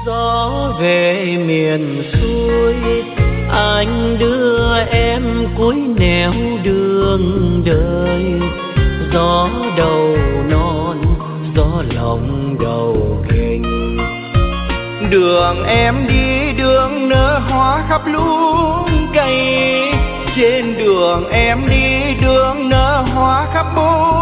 Gió về miền xuôi, anh đưa em cuối nẻo đường đời. Gió đầu non, gió lòng đầu gành. Đường em đi đường nở hoa khắp luống cây. Trên đường em đi đường nở hoa khắp bốn